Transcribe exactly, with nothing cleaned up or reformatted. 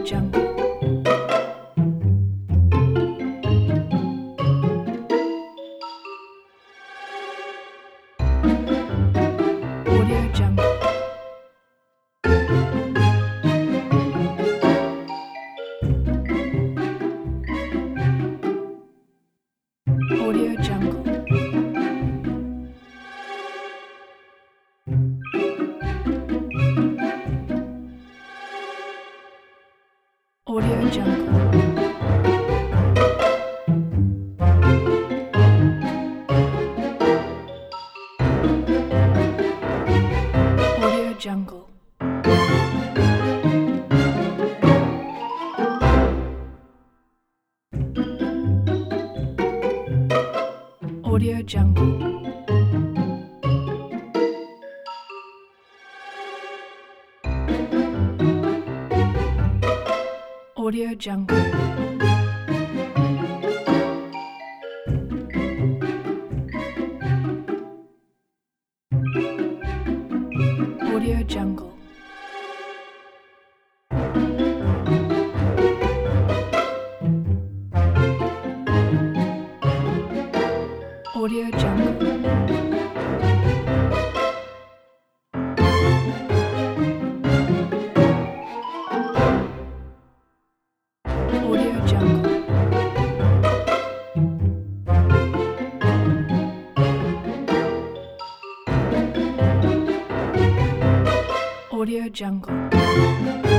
Jungle. Audio Jungle. Audio Jungle. Audio Jungle. Audio Jungle. Audio Jungle. Audio Jungle. Audio Jungle. Audio Jungle. Audio Jungle. Audio Jungle.